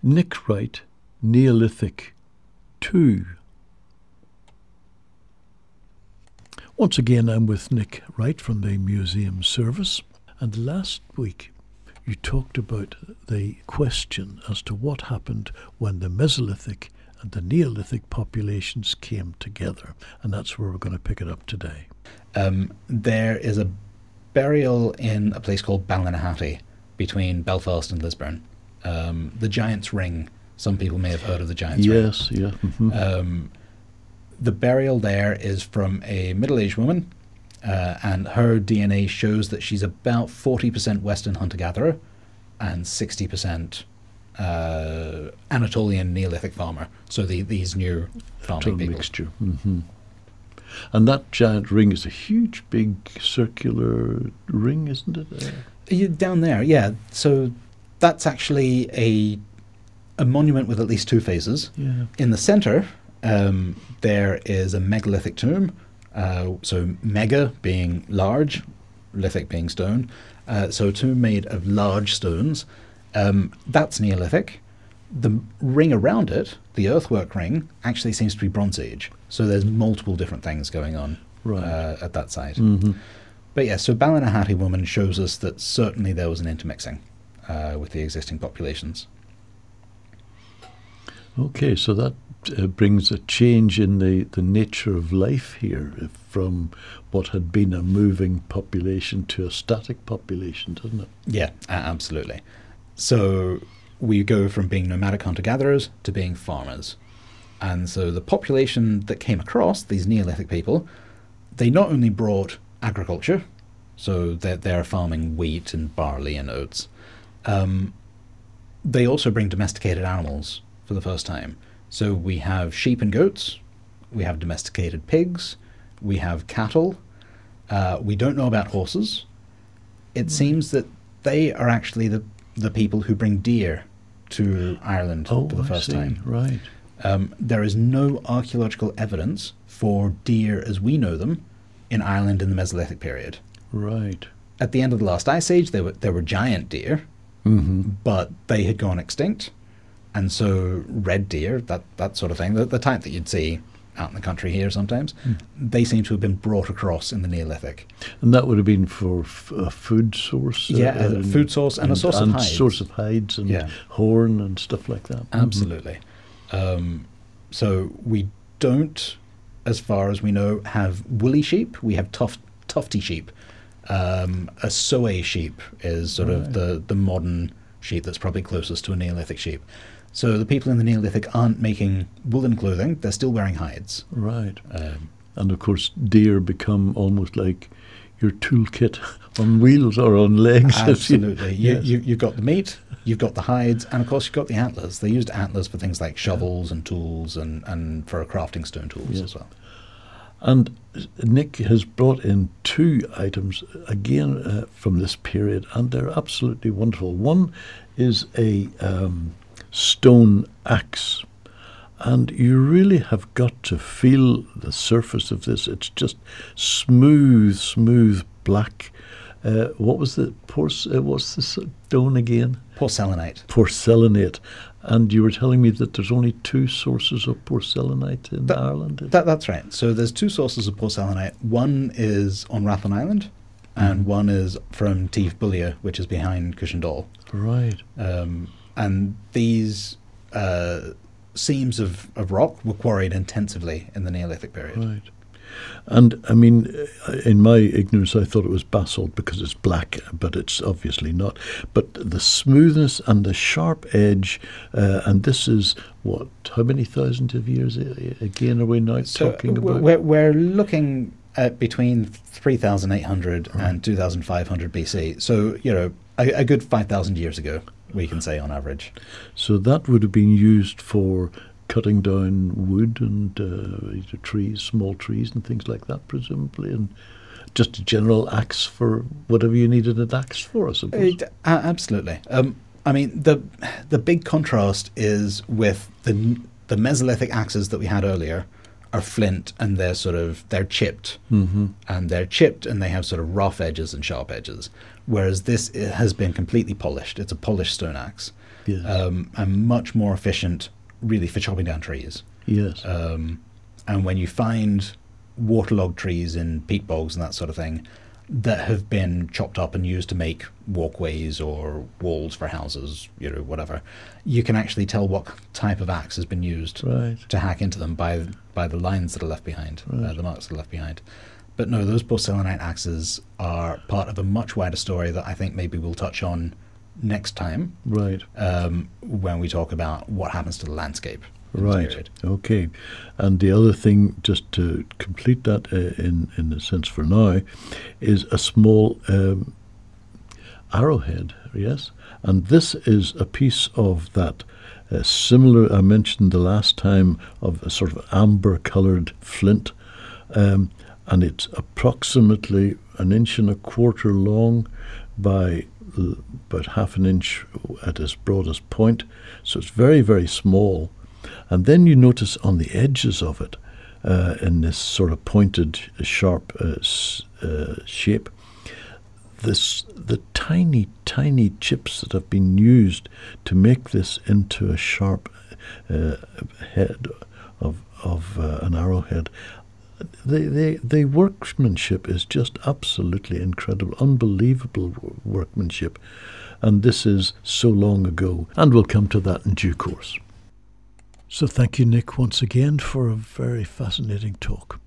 Nick Wright, Neolithic 2. Once again, I'm with Nick Wright from the Museum Service. And last week, you talked about the question as to what happened when the Mesolithic and the Neolithic populations came together. And that's where we're going to pick it up today. There is a burial in a place called Ballinahatti between Belfast and Lisburn. The Giant's Ring. Some people may have heard of the Giant's Ring. Yes, yeah. Mm-hmm. The burial there is from a middle-aged woman, and her DNA shows that she's about 40% Western hunter-gatherer and 60% Anatolian Neolithic farmer. So these new farming people. Mixture. Mm-hmm. And that giant ring is a huge, big circular ring, isn't it? Down there, yeah. So that's actually a monument with at least two faces. Yeah. In the center, there is a megalithic tomb. So mega being large, lithic being stone. So a tomb made of large stones. That's Neolithic. The ring around it, the earthwork ring, actually seems to be Bronze Age. So there's multiple different things going on at that site. Mm-hmm. But yeah, so Ballinahatti woman shows us that certainly there was an intermixing with the existing populations. Okay, so that brings a change in the nature of life here from what had been a moving population to a static population, doesn't it? Yeah, absolutely. So we go from being nomadic hunter-gatherers to being farmers. And so the population that came across, these Neolithic people, they not only brought agriculture, so they're farming wheat and barley and oats, they also bring domesticated animals for the first time. So we have sheep and goats, we have domesticated pigs, we have cattle, we don't know about horses. It seems that they are actually the people who bring deer to Ireland for the first time. Right. There is no archaeological evidence for deer as we know them in Ireland in the Mesolithic period. Right. At the end of the last ice age, there were giant deer, but they had gone extinct. And so red deer, that sort of thing, the type that you'd see out in the country here sometimes, they seem to have been brought across in the Neolithic. And that would have been for a food source? A food source and a source of hides. Source of hides and horn and stuff like that. Absolutely. So we don't, as far as we know, have woolly sheep. We have tufty sheep. A Soay sheep is sort of the modern sheep that's probably closest to a Neolithic sheep. So the people in the Neolithic aren't making woolen clothing, they're still wearing hides. Right. And of course deer become almost like your toolkit on wheels or on legs. Absolutely. You've got the meat, you've got the hides, and of course you've got the antlers. They used antlers for things like shovels and tools and for crafting stone tools as well. And Nick has brought in two items, again, from this period, and they're absolutely wonderful. One is a stone axe, and you really have got to feel the surface of this. It's just smooth black. What was the what's the stone again? Porcelainite. Porcelainate. And you were telling me that there's only two sources of porcelainite in Ireland? That's right. So there's two sources of porcelainite. One is on Rathlin Island, and one is from Teef Bullia, which is behind Cushendall. Right. And these seams of rock were quarried intensively in the Neolithic period. Right. And, I mean, in my ignorance, I thought it was basalt because it's black, but it's obviously not. But the smoothness and the sharp edge, and this is, what, how many thousands of years again are we now talking about? We're looking at between 3,800 and 2,500 BC. So, a good 5,000 years ago, we can say on average. So that would have been used for cutting down wood and trees, small trees and things like that, presumably, and just a general axe for whatever you needed an axe for, I suppose. Absolutely. I mean, the big contrast is with the Mesolithic axes that we had earlier are flint, and they're chipped, and they have sort of rough edges and sharp edges, whereas this has been completely polished. It's a polished stone axe. Yes. And much more efficient, really, for chopping down trees. Yes. And when you find waterlogged trees in peat bogs and that sort of thing that have been chopped up and used to make walkways or walls for houses, whatever, you can actually tell what type of axe has been used Right. to hack into them by the lines that are left behind, Right. the marks that are left behind. But no, those porcelainite axes are part of a much wider story that I think maybe we'll touch on next time, Right. when we talk about what happens to the landscape in this Right. period. Okay. And the other thing, just to complete that in a sense for now, is a small arrowhead. Yes. And this is a piece of that similar, I mentioned the last time, of a sort of amber-coloured flint. And it's approximately 1.25 inches long by about 1/2 inch at its broadest point. So it's very, very small. And then you notice on the edges of it, in this sort of pointed, sharp shape, the tiny, tiny chips that have been used to make this into a sharp head of an arrowhead. The workmanship is just absolutely incredible, unbelievable workmanship. And this is so long ago. And we'll come to that in due course. So thank you, Nick, once again for a very fascinating talk.